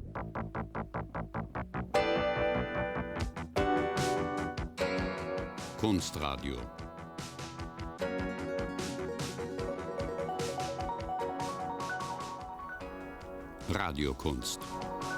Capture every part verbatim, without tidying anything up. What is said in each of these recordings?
Kunstradio. Radiokunst.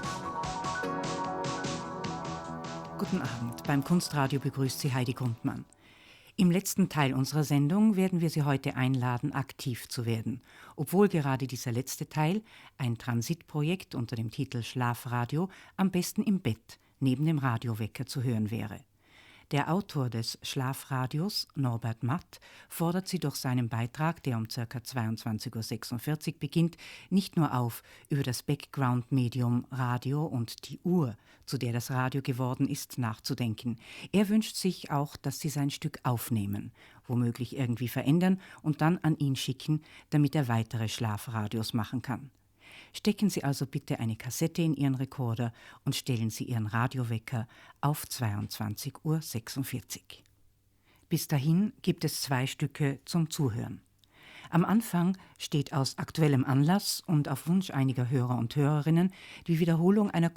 Guten Abend. Beim Kunstradio begrüßt Sie Heidi Grundmann. Im letzten Teil unserer Sendung werden wir Sie heute einladen, aktiv zu werden. Obwohl gerade dieser letzte Teil, ein Transitprojekt unter dem Titel Schlafradio, am besten im Bett, neben dem Radiowecker zu hören wäre. Der Autor des Schlafradios, Norbert Matt, fordert Sie durch seinen Beitrag, der um ca. zweiundzwanzig Uhr sechsundvierzig beginnt, nicht nur auf, über das Background-Medium Radio und die Uhr, zu der das Radio geworden ist, nachzudenken. Er wünscht sich auch, dass Sie sein Stück aufnehmen, womöglich irgendwie verändern und dann an ihn schicken, damit er weitere Schlafradios machen kann. Stecken Sie also bitte eine Kassette in Ihren Rekorder und stellen Sie Ihren Radiowecker auf zweiundzwanzig Uhr sechsundvierzig. Bis dahin gibt es zwei Stücke zum Zuhören. Am Anfang steht aus aktuellem Anlass und auf Wunsch einiger Hörer und Hörerinnen die Wiederholung einer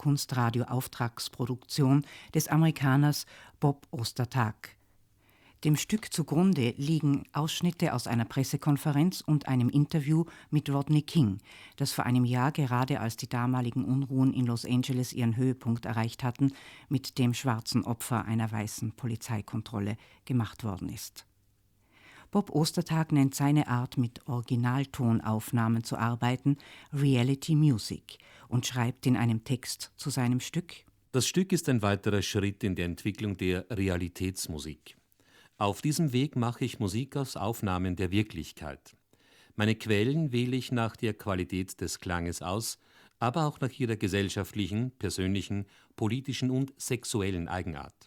Kunstradio-Auftragsproduktion des Amerikaners Bob Ostertag. Dem Stück zugrunde liegen Ausschnitte aus einer Pressekonferenz und einem Interview mit Rodney King, das vor einem Jahr, gerade als die damaligen Unruhen in Los Angeles ihren Höhepunkt erreicht hatten, mit dem schwarzen Opfer einer weißen Polizeikontrolle gemacht worden ist. Bob Ostertag nennt seine Art, mit Originaltonaufnahmen zu arbeiten, Reality Music und schreibt in einem Text zu seinem Stück: Das Stück ist ein weiterer Schritt in der Entwicklung der Realitätsmusik. Auf diesem Weg mache ich Musik aus Aufnahmen der Wirklichkeit. Meine Quellen wähle ich nach der Qualität des Klanges aus, aber auch nach ihrer gesellschaftlichen, persönlichen, politischen und sexuellen Eigenart.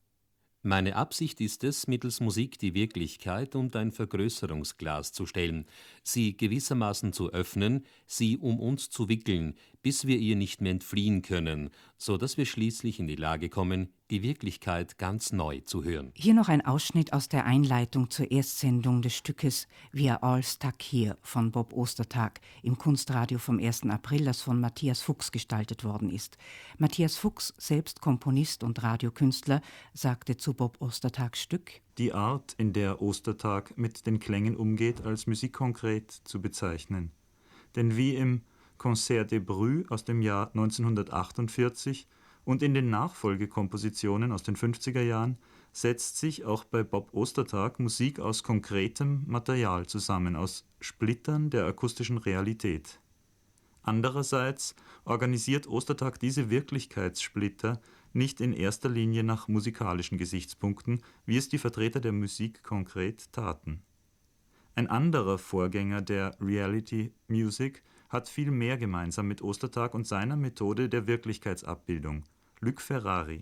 Meine Absicht ist es, mittels Musik die Wirklichkeit unter ein Vergrößerungsglas zu stellen, sie gewissermaßen zu öffnen, sie um uns zu wickeln, bis wir ihr nicht mehr entfliehen können, so dass wir schließlich in die Lage kommen, die Wirklichkeit ganz neu zu hören. Hier noch ein Ausschnitt aus der Einleitung zur Erstsendung des Stückes We Are All Stuck Here von Bob Ostertag im Kunstradio vom ersten April, das von Matthias Fuchs gestaltet worden ist. Matthias Fuchs, selbst Komponist und Radiokünstler, sagte zu Bob Ostertags Stück: Die Art, in der Ostertag mit den Klängen umgeht, als Musik konkret zu bezeichnen. Denn wie im Concert des Brues aus dem Jahr neunzehnhundertachtundvierzig und in den Nachfolgekompositionen aus den fünfziger Jahren setzt sich auch bei Bob Ostertag Musik aus konkretem Material zusammen, aus Splittern der akustischen Realität. Andererseits organisiert Ostertag diese Wirklichkeitssplitter nicht in erster Linie nach musikalischen Gesichtspunkten, wie es die Vertreter der Musik konkret taten. Ein anderer Vorgänger der Reality Music hat viel mehr gemeinsam mit Ostertag und seiner Methode der Wirklichkeitsabbildung: Luc Ferrari.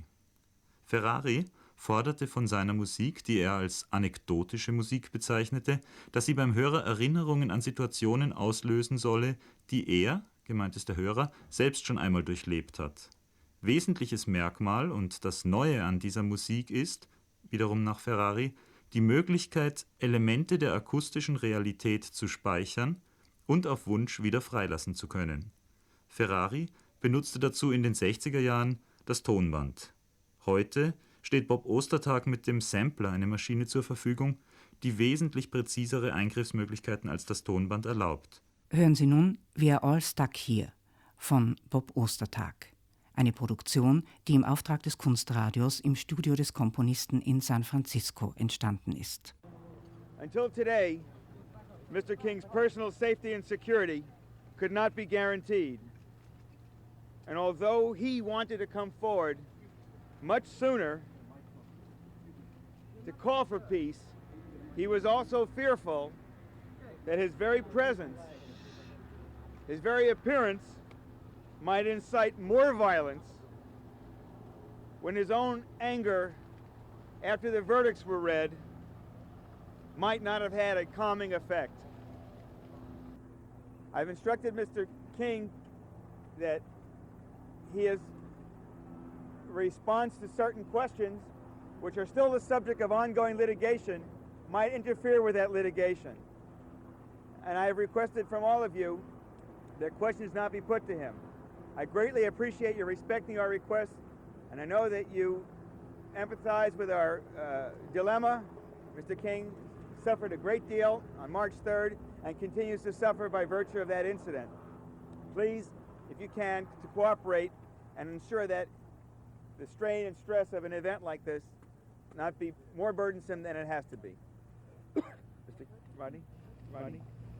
Ferrari forderte von seiner Musik, die er als anekdotische Musik bezeichnete, dass sie beim Hörer Erinnerungen an Situationen auslösen solle, die er, gemeint ist der Hörer, selbst schon einmal durchlebt hat. Wesentliches Merkmal und das Neue an dieser Musik ist, wiederum nach Ferrari, die Möglichkeit, Elemente der akustischen Realität zu speichern und auf Wunsch wieder freilassen zu können. Ferrari benutzte dazu in den sechziger Jahren das Tonband. Heute steht Bob Ostertag mit dem Sampler eine Maschine zur Verfügung, die wesentlich präzisere Eingriffsmöglichkeiten als das Tonband erlaubt. Hören Sie nun We Are All Stuck Here von Bob Ostertag. Eine Produktion, die im Auftrag des Kunstradios im Studio des Komponisten in San Francisco entstanden ist. Until today, Mister King's personal safety and security could not be guaranteed. And although he wanted to come forward much sooner to call for peace, he was also fearful that his very presence, his very appearance, might incite more violence when his own anger after the verdicts were read might not have had a calming effect. I've instructed Mister King that his response to certain questions, which are still the subject of ongoing litigation, might interfere with that litigation. And I have requested from all of you that questions not be put to him. I greatly appreciate your respecting our request, and I know that you empathize with our uh, dilemma. Mister King suffered a great deal on March third and continues to suffer by virtue of that incident. Please, if you can, to cooperate and ensure that the strain and stress of an event like this not be more burdensome than it has to be. Mister Rodney? Rodney?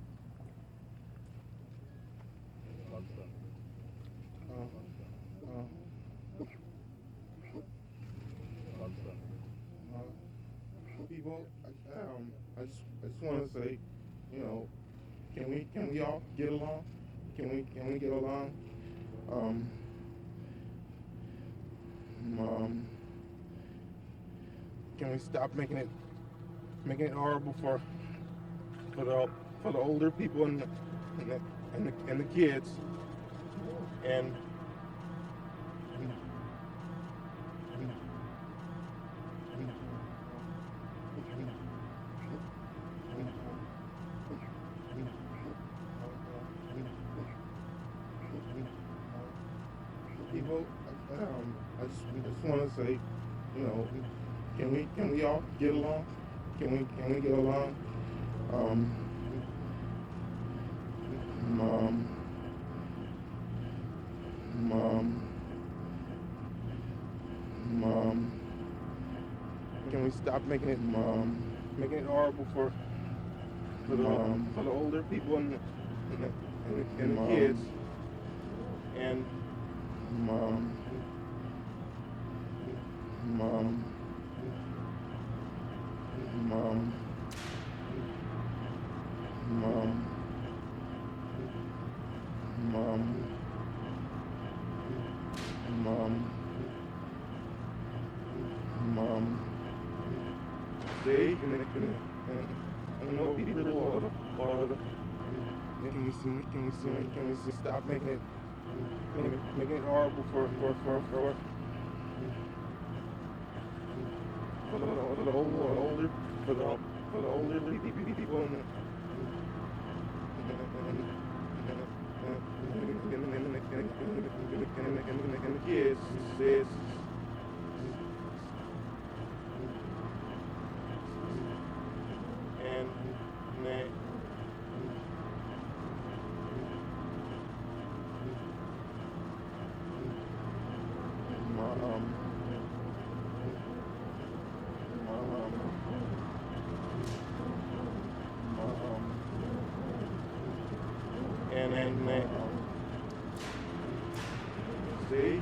Uh, uh, uh, people, um, I just, I just want to say, you know, can we, can we all get along? Can we, can we get along? Um, um, can we stop making it, making it horrible for, for the, for the older people and the, and the, and the, and the kids, and, and, and, and, people, um, I just, I just want to say, you know, can we, can we all get along? Can we, can we get along? Um, um, um, um, can we stop making it, um, making it horrible for, for the, um, for the older people and the, and the, and the, and the kids, and, um, um, um, um, um, Mom. Mom. Stay connected. And know people all the, all the. Can we see? Can we see? Can we see? Stop making it, making it, making it horrible for for for for. For the, for the older, older, for the for the older people and the. And the kids says and that mom mom mom and and that see,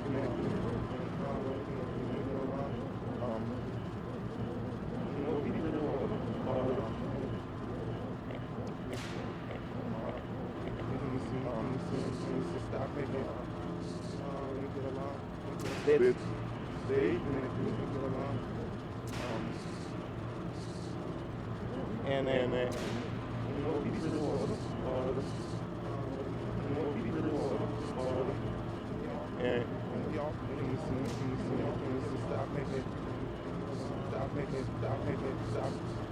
stop making it. Stay, stay, and and and and y'all can you see, can you see, can you see, stop making it, stop making it, stop making it, stop.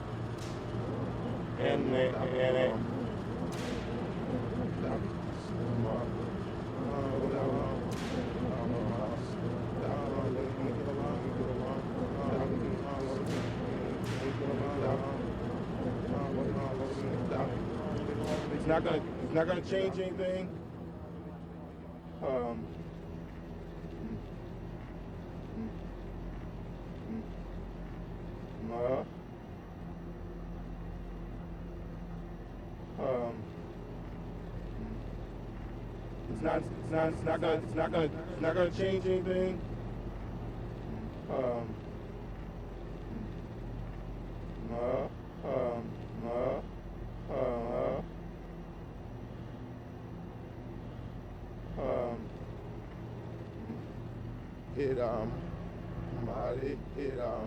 And and and stop. It's not gonna, it's not gonna change anything. Um. Uh, um, it's not, it's not, it's not gonna, it's not gonna, it's not gonna change anything. Um, uh, um, uh, uh, um, it, um, it, it, um.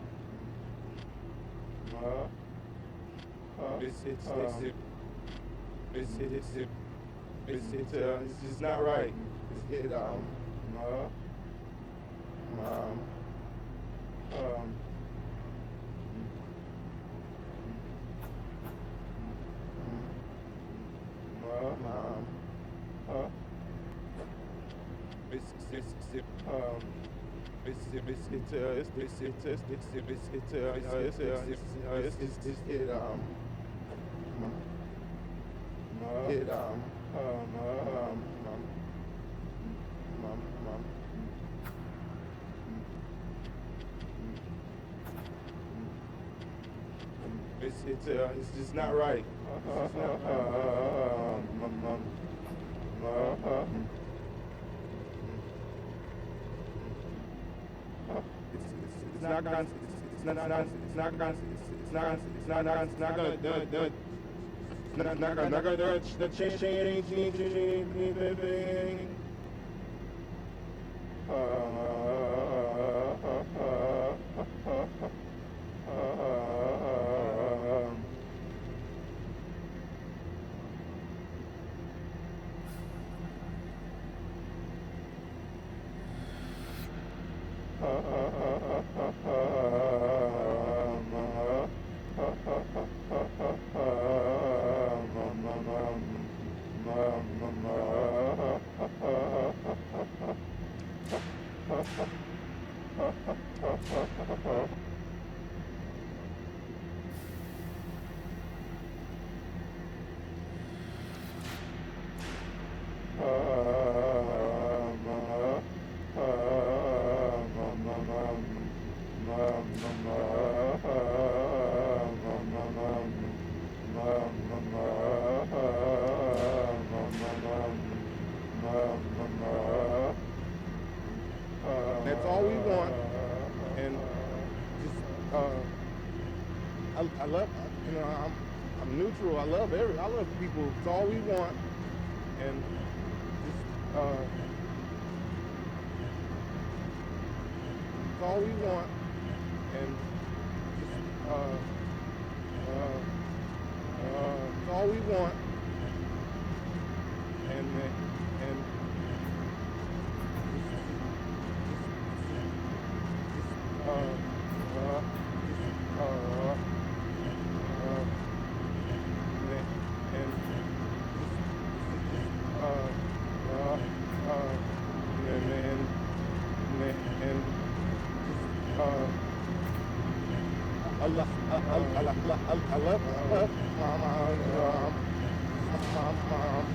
Uh, uh, it's it's um, it's it, it's it, it's it, it's it, uh, it's just not right. It's it um uh um um uh um uh it's it's it's um it's it's it's uh it's it's it's it's it's it's it's uh it's it's it's it's it um it um um um um um It's it's uh it's just not right. It's not, uh, um, um, um, uh, uh, it's it's it's not gonna it's not not it's not gonna it's not it's not not it's not gonna do it do it. Not not gonna not gonna do it. The change change change change change. Uh. That's all we want, and just uh, I, I love, you know, I'm I'm neutral. I love every, I love people. It's all we want, and just uh, it's all we want, and just uh, uh, uh, it's all we want, and and. Uh, uh, uh, uh, and, uh, uh, uh, and, and, and, uh, I love, I, I, I, I, I love, uh, mama, um, mama,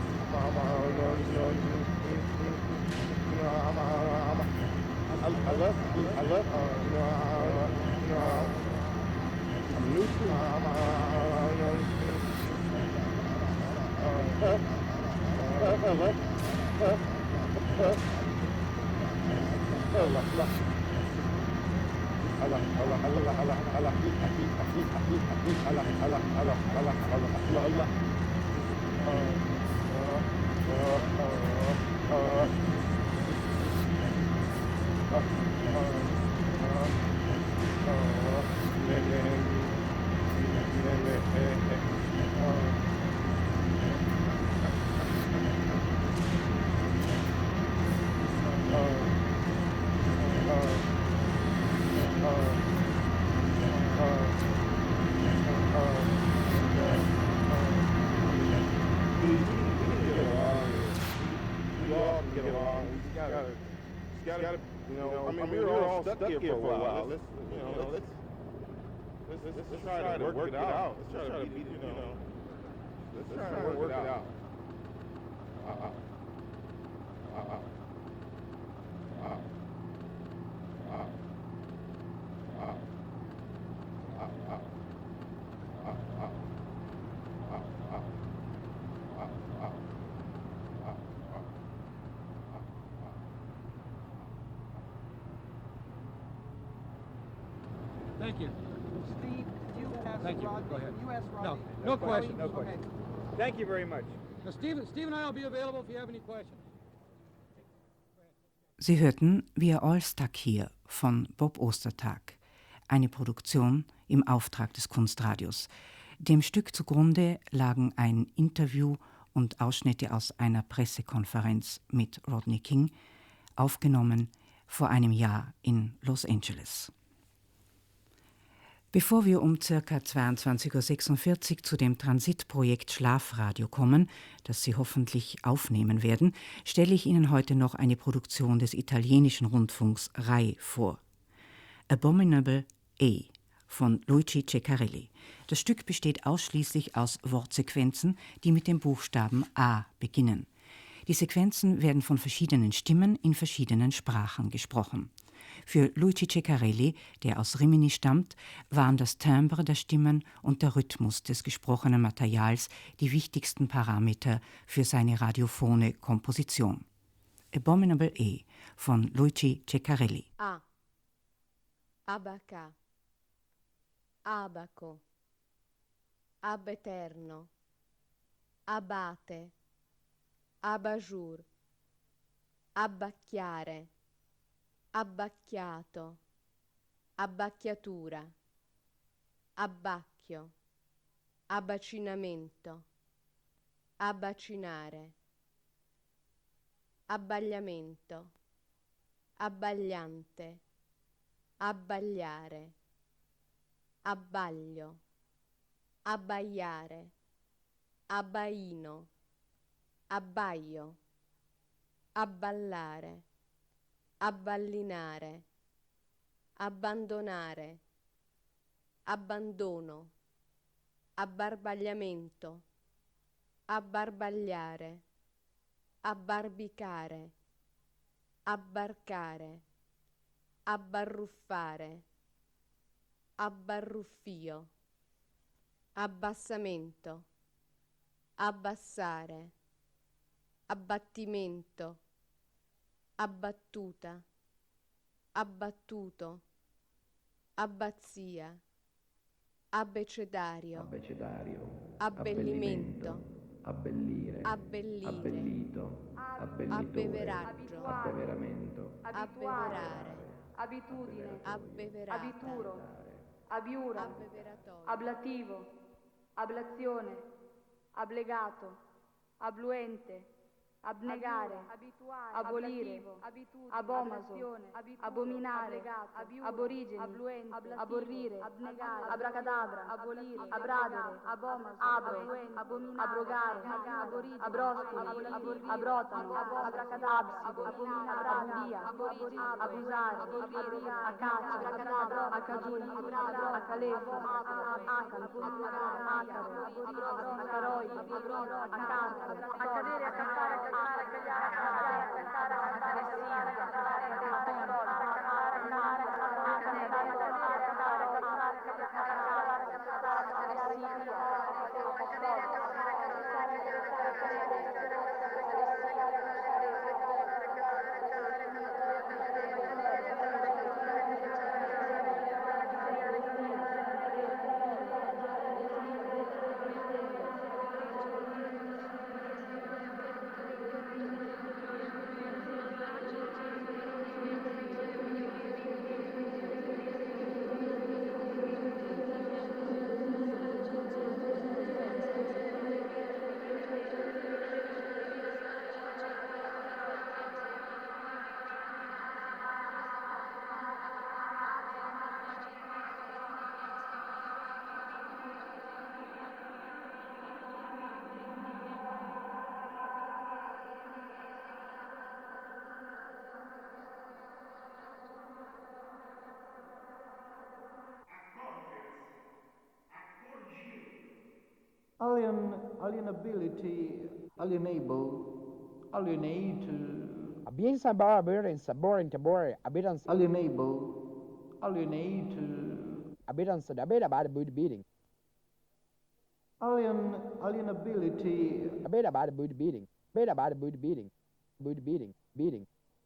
mama, mama, I, I love, I love, uh, you know, uh, you know, I'm neutral. I'm, uh, you know, uh, uh, uh, I love, uh, uh, I love, love. I love, I love, I love, I love, I love, I love, I love, I love, I love, I love, I love, I love, uh, uh, uh, uh, Uh, uh, uh, uh, and, and, and, and, and, uh, uh, uh, get along. You gotta, you gotta, you know. I mean, we were all stuck here for a while. Let's, you know, let's, let's, let's, let's try to work it out. Let's try to beat it, you know. Let's try to work it out. Uh, uh, uh, uh, uh, uh, uh. Thank you. Steve, do you ask Thank you. Rodney? Go ahead. You ask No, Rodney? no question. No Okay. question. Thank you very much. Now, Steve, Steve and I will be available if you have any questions. Sie hörten Wir all stuck here von Bob Ostertag, eine Produktion im Auftrag des Kunstradios. Dem Stück zugrunde lagen ein Interview und Ausschnitte aus einer Pressekonferenz mit Rodney King, aufgenommen vor einem Jahr in Los Angeles. Bevor wir um ca. zweiundzwanzig Uhr sechsundvierzig zu dem Transitprojekt Schlafradio kommen, das Sie hoffentlich aufnehmen werden, stelle ich Ihnen heute noch eine Produktion des italienischen Rundfunks Rai vor. Abominable A von Luigi Ceccarelli. Das Stück besteht ausschließlich aus Wortsequenzen, die mit dem Buchstaben A beginnen. Die Sequenzen werden von verschiedenen Stimmen in verschiedenen Sprachen gesprochen. Für Luigi Ceccarelli, der aus Rimini stammt, waren das Timbre der Stimmen und der Rhythmus des gesprochenen Materials die wichtigsten Parameter für seine radiophone Komposition. Abominable A von Luigi Ceccarelli. A. Abaca. Abaco. Abeterno. Abate. Abajur. Abbacchiare. Abbacchiato, abbacchiatura, abbacchio, abbacinamento, abbacinare, abbagliamento, abbagliante, abbagliare, abbaglio, abbaiare, abbaino, abbaio, abballare, abballinare, abbandonare, abbandono, abbarbagliamento, abbarbagliare, abbarbicare, abbarcare, abbarruffare, abbarruffio, abbassamento, abbassare, abbattimento, abbattuta, abbattuto, abbazia, abbecedario, abbecedario, abbellimento, abbellire, abbellire, abbellito, abbellitore, abbeveraggio, abbeveramento, abbeverare, abitudine, abbeverata, abituro, abiura, abbeveratorio, ablativo, ablazione, ablegato, abluente, abnegare, abolire, abomaso, abominare, aborigeni, aborrire, abracadabra, abradere, abro, abrogare, abrostoli, abrotano, abside, abulia, abusare, acacia, acaduni, acaleso, acanto, acaro, acaroi, acarto, accadere, accantare, Alien, alienability, alienable, alienate, Bien sabor, en sabor, en tabor, abidan alienable, alienate, abidan sadabeda bad boot beating. alien, alienability, Abeda bad boot beating. Beda bad boot beating. Boot beating. Beating.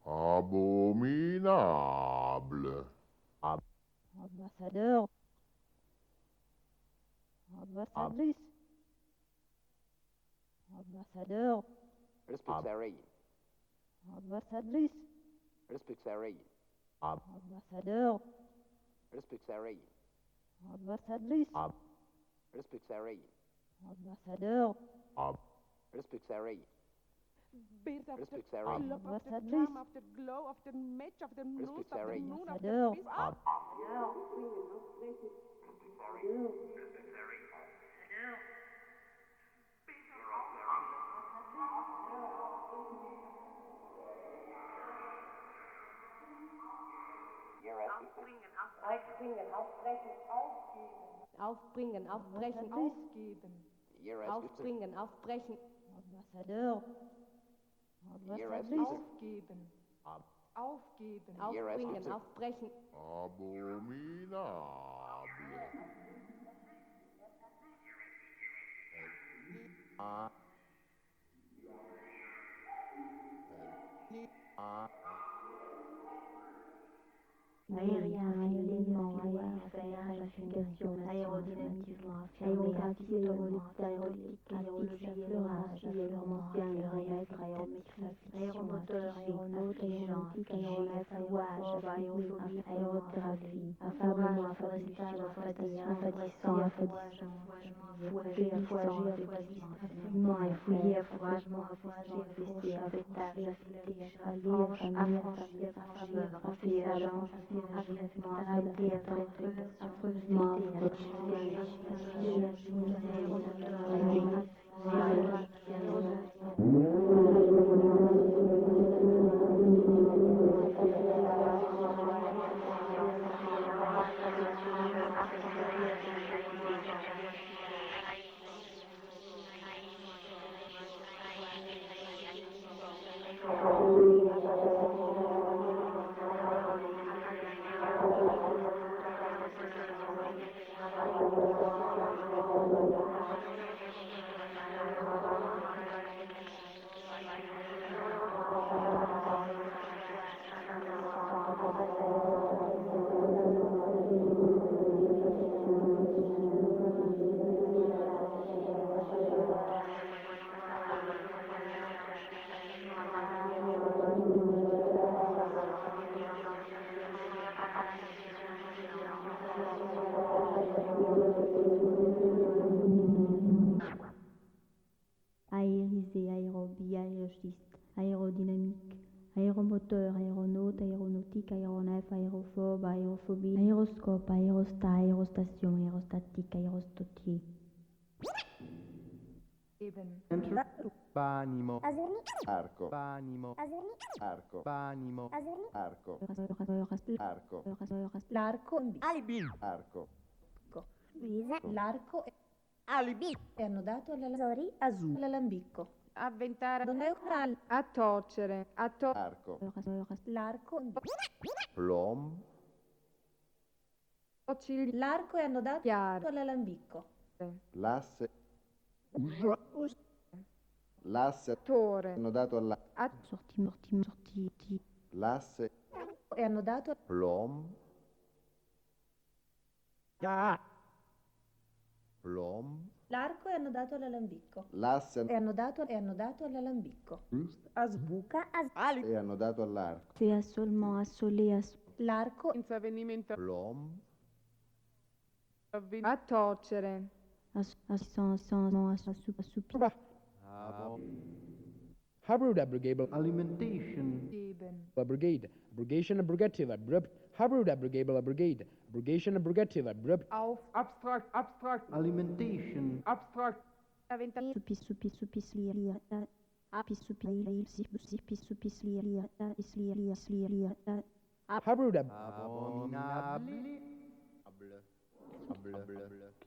Abominable. Ambassadeur. Ambassadrice. Ambassadeur. Respectary. Ambassadrice. Respectary. Ambassadeur. Respectary. Ambassadrice. Respectary. Ambassadeur. Respectary. Beat of the Respectary. club, of the charm, of the glow, of the match, of the nose, of the Respectary. moon, of the Ambassadeur. peace. Ah! Aufbringen, aufbrechen, aufgeben. Aufbringen, aufbrechen. Ambassadeur. Ambassadrice. Aufgeben. Aufgeben. Aufbringen, aufbrechen. Abominable. Ah. Ah. Aériennement, aéroférage, aérodynamiquement, aérographie, aérolytique, aérologie, affleurage, affleurement, aéromètre, aéromoteur, aéronaute, aéronautique, aéronef, aérouage, aérophobie, aérothérapie, affablement, affadigeage, affadissant, affadissant, affadissant, affouager, affouager, affouassement, affouiller, affouagement, affouager, affester, affectage, affecter, affalier, affamir, affranchir, affranchir, agence, affrètement, affecter, affecter, affreusement, Aérisé, aérobie, aérogiste, aérodynamique, aéromoteur, aéronaute, aéronautique, aéronef, aérophobe, aérophobie, aéroscope, aérostat, aérostation, aérostatique, aérostotier. Panimo. Arco. Panimo. Arco. Panimo. Arco. Arco. L'arco. Alibi. Arco. Luisa. L'arco. Alibi. E hanno dato all'Azori Azul. L'alambicco. Avventare. A torcere. A to- Arco. L'arco. Plom. L'arco e hanno dato all'alambicco. L'asse. L'asse. Tore. Hanno dato alla. Sorti, morti, sorti. L'asse. E hanno dato Plom. Ja. Plom. l'arco e hanno dato all'alambicco. L'asse. E hanno dato e hanno dato all'alambicco. Azbuca. E hanno dato all'arco. C'est assolement, assolé, ass- L'arco. Senza avvenimento. Plom. A torcere. ass- assent, assent, ass- assu- assoupi. Habruda abrogable Alimentation. Geben. abrogate. Abrogation abrogative abrupt. Habruda abrogable abrogate. Abrogation abrogative abrupt. Auf. Abstract. Abstract. Alimentation. Abstract. Soupi, soupi, soupi, sliria. Api, soupi, li, si, si, pi, soupi, sliria. Isliria, sliria. Habruda. Abominable. Able. Able.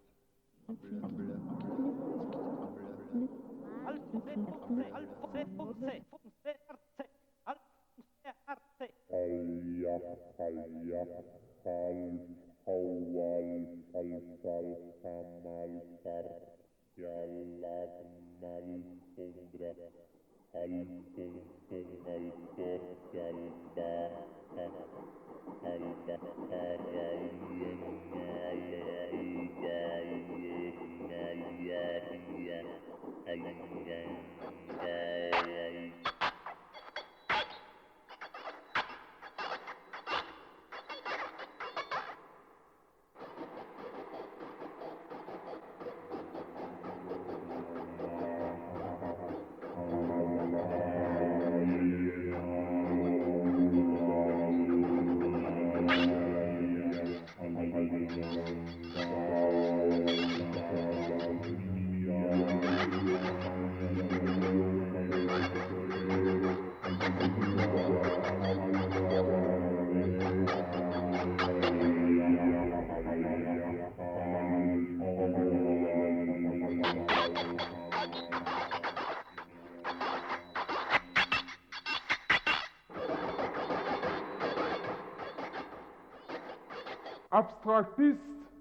Alja, alja, kal, haual, falsal, kamal, far, jallar, mal, hundra, alfun, fungal, torkal, ba, ha, alba, hara, jenna, alga, jenna, jaria, alga, jaria. Oh, Abstraktist.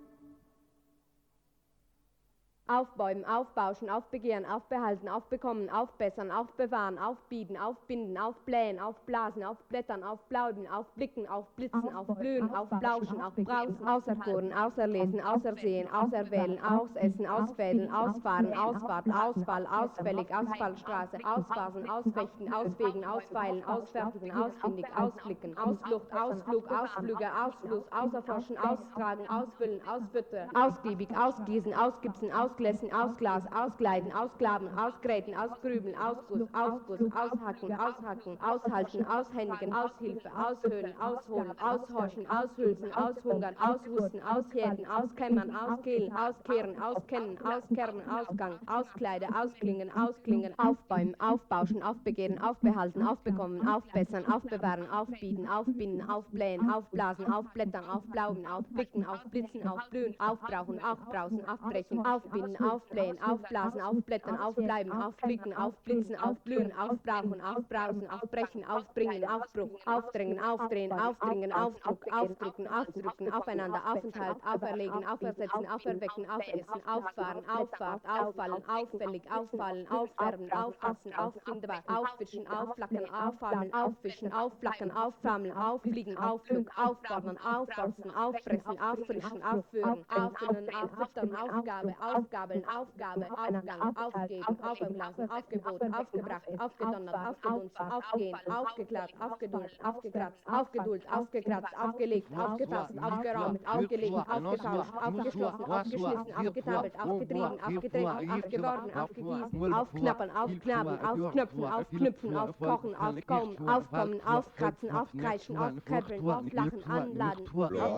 Aufbäumen, aufbauschen, aufbegehren, aufbehalten, aufbekommen, aufbessern, aufbewahren, aufbieten, aufbinden, aufblähen, aufblasen, aufblättern, aufplaudern, aufblicken, aufblitzen, aufblühen, aufblauschen, aufbrausen, auserkoren, auserlesen, ausersehen, auserwählen, ausessen, ausfädeln, ausfahren, Ausfahrt, Ausfall, ausfällig, Ausfallstraße, ausphasen, ausfechten, ausfegen, ausfeilen, ausfertigen, ausfindig, ausblicken, Ausflucht, Ausflug, Ausflüge, Ausfluss, auserforschen, austragen, ausfüllen, ausfüttern, ausgiebig, ausgießen, ausgipsen, aus Ausglässen, Ausglas, Ausgleiten, Ausklaben, Ausgräten, Ausgrübeln, Ausguss, Ausguss, Aushacken, Aushacken, Aushalten, Aushändigen, Aushilfe, Aushöhlen, Ausholen, Aushorchen, Aushülsen, Aushungern, Aushusten, Aushärten, Auskämmern, Auskehlen, Auskehren, Auskennen, Auskerben, Ausgang, Auskleide, Ausklingen, Ausklingen, Aufbäumen, Aufbauschen, Aufbegehren, Aufbehalten, Aufbekommen, Aufbessern, Aufbewahren, Aufbieten, Aufbinden, Aufblähen, Aufblasen, Aufblättern, Aufblauben, Aufblicken, Aufblitzen, Aufblühen, Aufbrauchen, Aufbrausen, Aufbrechen, Aufbinden, Aufblähen, Aufblasen, Aufblättern, Aufbleiben, Aufblicken, Aufblitzen, Aufblühen, Aufbrauchen, Aufbrausen, Aufbrechen, Aufbringen, Aufbruch, Aufdrängen, Aufdrehen, Aufdringen, Aufdruck, Aufdrücken, Aufdrücken, Aufeinander, Aufenthalt, Auferlegen, Aufersetzen, Auferwecken, Aufessen, Auffahren, Auffahrt, Auffallen, Auffällig, Auffallen, Auffärben, Auffassen, Auffindbar, Auffischen, Aufflackern, Auffallen, Auffischen, Aufflackern, Aufflammeln, Auffliegen, Aufflug, Auffordern, Aufforsten, Auffressen, Auffrischen, Aufführen, Auffüllen, Auffüttern, Aufgabe, Aufgabeln, Aufgabe, Aufgang, Aufgeben, Aufblasen, Aufgebot, Aufgebracht, Aufgedonnert, Aufgedunsen, Aufgehen, Aufgeklärt, Aufgeduld, Aufgekratzt, Aufgeduld, Aufgekratzt, Aufgelegt, Aufgefasst, Aufgeräumt, Aufgelegt, Aufgetauscht, Aufgeschlossen, Aufgeschmissen, Aufgetapelt, Aufgetrieben, Aufgetreten, Aufgeworden, Aufgegießen, Aufknappern, Aufknaben, Aufknöpfen, Aufknüpfen, Aufkochen, Aufkommen, Aufkommen, Aufkratzen, Aufkreischen, Aufköppeln, Auflachen, Anladen,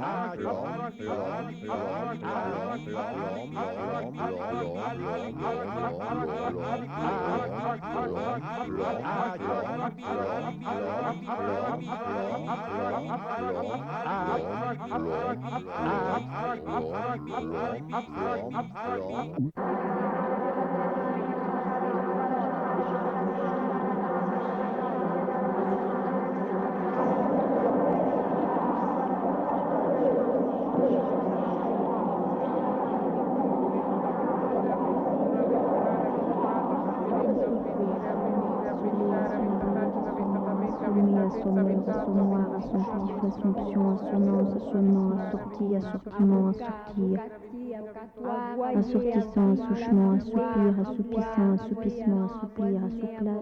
assommance, assommoir, assomptif, assomption, assonance, assonnement, assorti, assortiment, assortir, assortissant, assouchement, assoupir, assoupissant, assoupissement, assouplir, assouplat,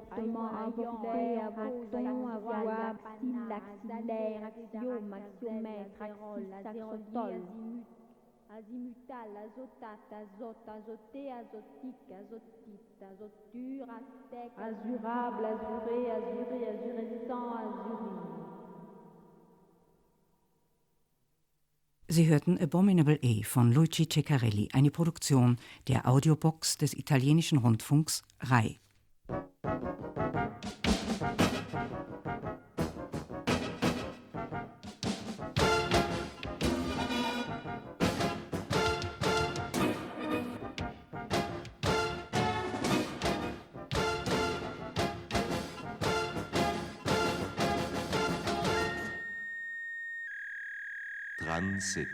azimutal, azotat, azot, azoté, azotique, azotite, azoture, aztèque, azurable, azuré, azuré, azurescent, azuri. Sie hörten Abominable A von Luigi Ceccarelli, eine Produktion der Audiobox des italienischen Rundfunks R A I. Transit.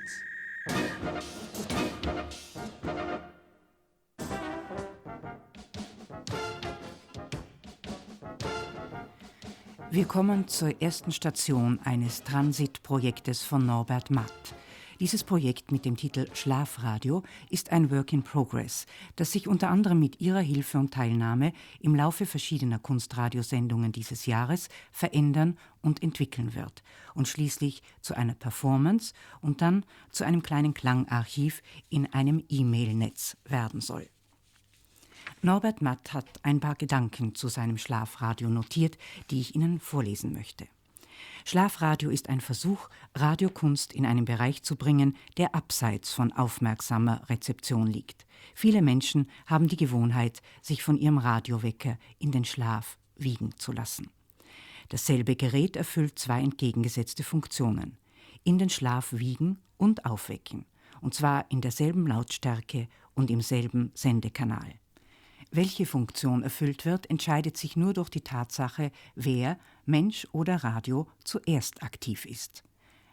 Wir kommen zur ersten Station eines Transitprojektes von Norbert Matt. Dieses Projekt mit dem Titel Schlafradio ist ein Work in Progress, das sich unter anderem mit Ihrer Hilfe und Teilnahme im Laufe verschiedener Kunstradiosendungen dieses Jahres verändern und entwickeln wird und schließlich zu einer Performance und dann zu einem kleinen Klangarchiv in einem E-Mail-Netz werden soll. Norbert Matt hat ein paar Gedanken zu seinem Schlafradio notiert, die ich Ihnen vorlesen möchte. Schlafradio ist ein Versuch, Radiokunst in einen Bereich zu bringen, der abseits von aufmerksamer Rezeption liegt. Viele Menschen haben die Gewohnheit, sich von ihrem Radiowecker in den Schlaf wiegen zu lassen. Dasselbe Gerät erfüllt zwei entgegengesetzte Funktionen: in den Schlaf wiegen und aufwecken, und zwar in derselben Lautstärke und im selben Sendekanal. Welche Funktion erfüllt wird, entscheidet sich nur durch die Tatsache, wer, Mensch oder Radio, zuerst aktiv ist.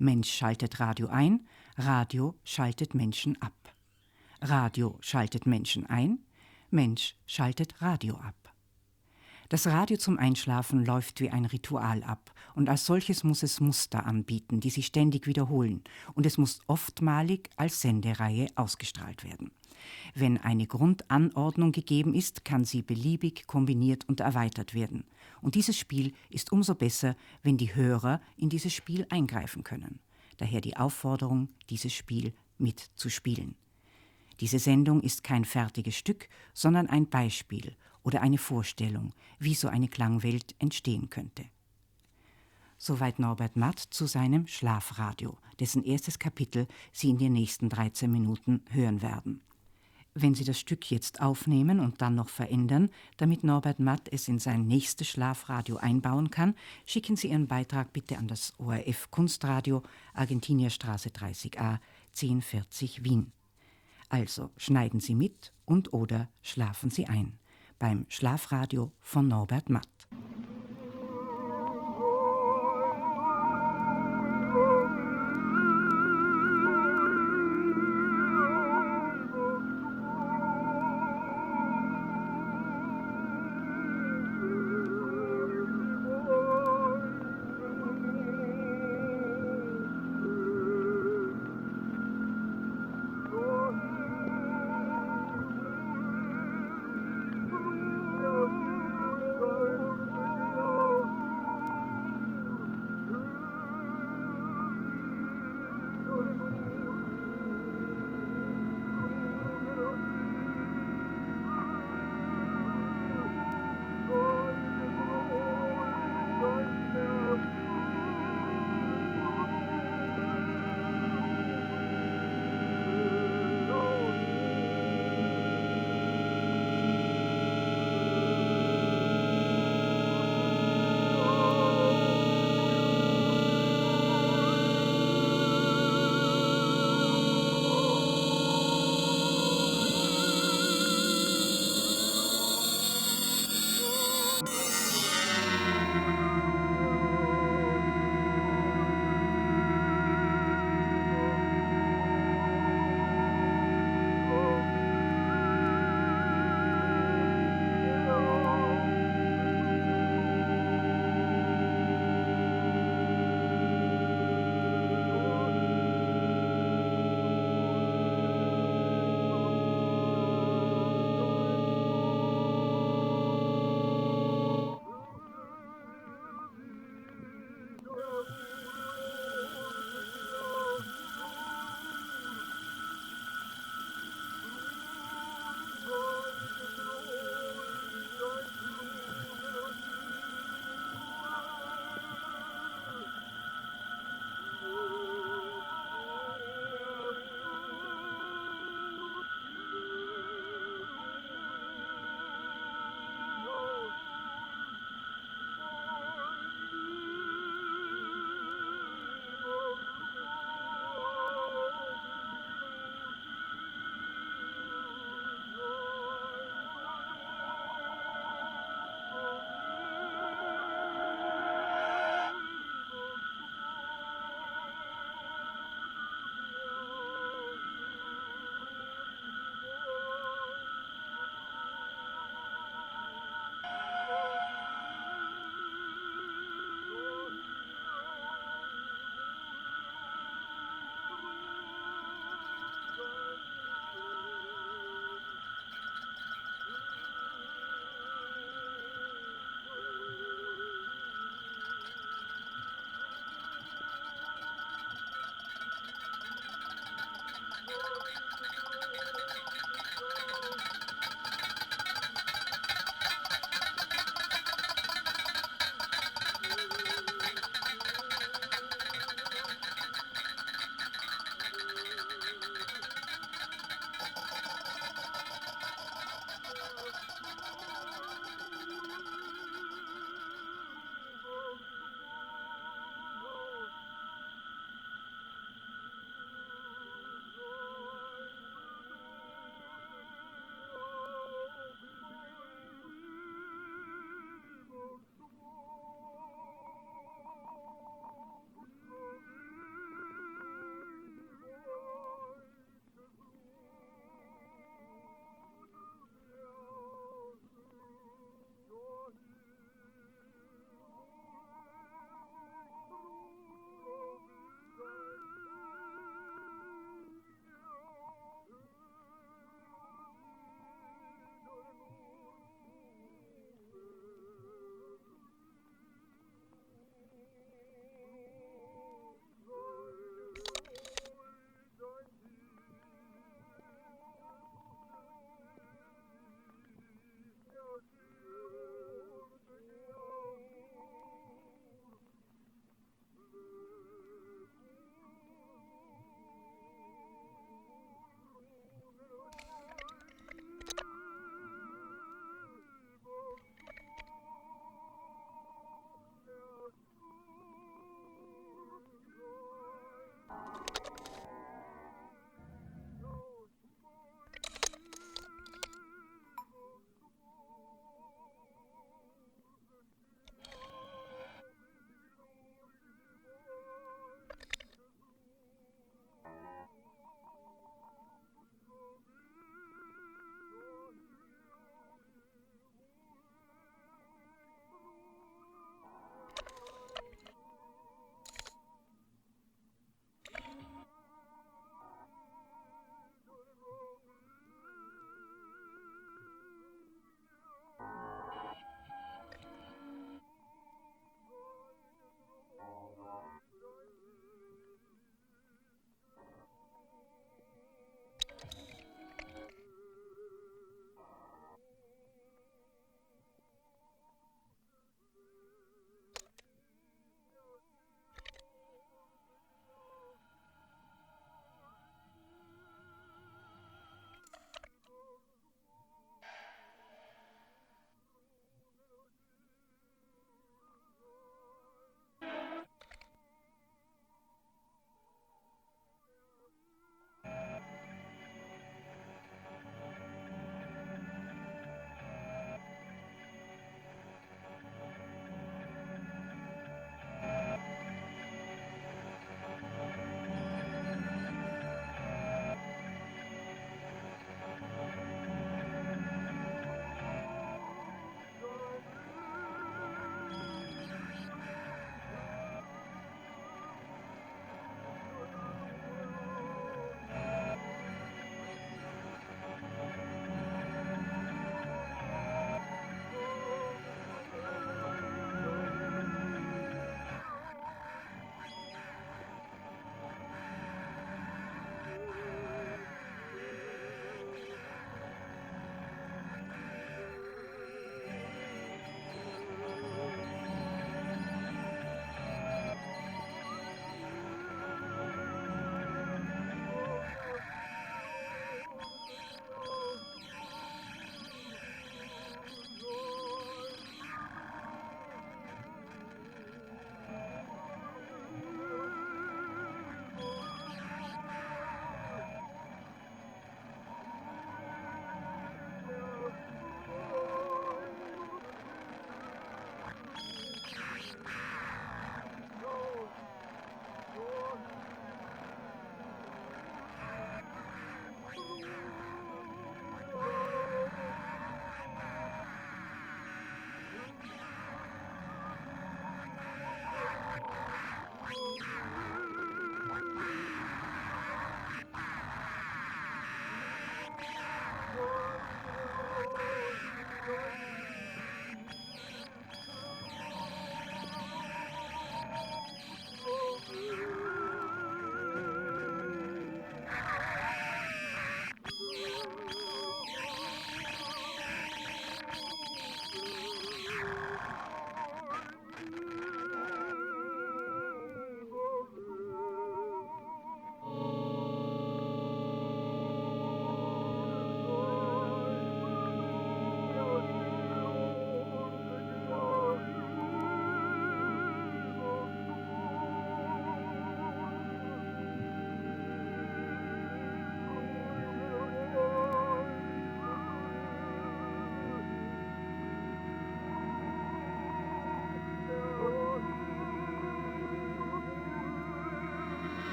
Mensch schaltet Radio ein, Radio schaltet Menschen ab. Radio schaltet Menschen ein, Mensch schaltet Radio ab. Das Radio zum Einschlafen läuft wie ein Ritual ab und als solches muss es Muster anbieten, die sich ständig wiederholen und es muss oftmalig als Sendereihe ausgestrahlt werden. Wenn eine Grundanordnung gegeben ist, kann sie beliebig kombiniert und erweitert werden. Und dieses Spiel ist umso besser, wenn die Hörer in dieses Spiel eingreifen können. Daher die Aufforderung, dieses Spiel mitzuspielen. Diese Sendung ist kein fertiges Stück, sondern ein Beispiel oder eine Vorstellung, wie so eine Klangwelt entstehen könnte. Soweit Norbert Matt zu seinem Schlafradio, dessen erstes Kapitel Sie in den nächsten dreizehn Minuten hören werden. Wenn Sie das Stück jetzt aufnehmen und dann noch verändern, damit Norbert Matt es in sein nächstes Schlafradio einbauen kann, schicken Sie Ihren Beitrag bitte an das O R F Kunstradio, Argentinierstraße dreißig a, zehn vierzig Wien. Also schneiden Sie mit und oder schlafen Sie ein beim Schlafradio von Norbert Matt. Oh,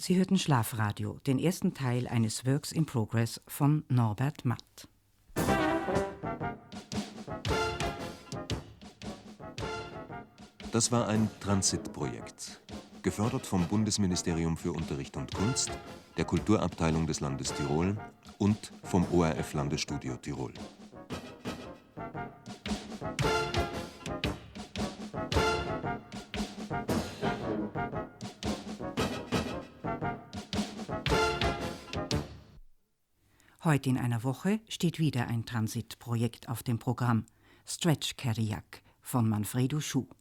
Sie hörten Schlafradio, den ersten Teil eines Works in Progress von Norbert Matt. Das war ein Transitprojekt, gefördert vom Bundesministerium für Unterricht und Kunst, der Kulturabteilung des Landes Tirol und vom O R F Landesstudio Tirol. Heute in einer Woche steht wieder ein Transitprojekt auf dem Programm, Stretch Keriak von Manfredo Schuh.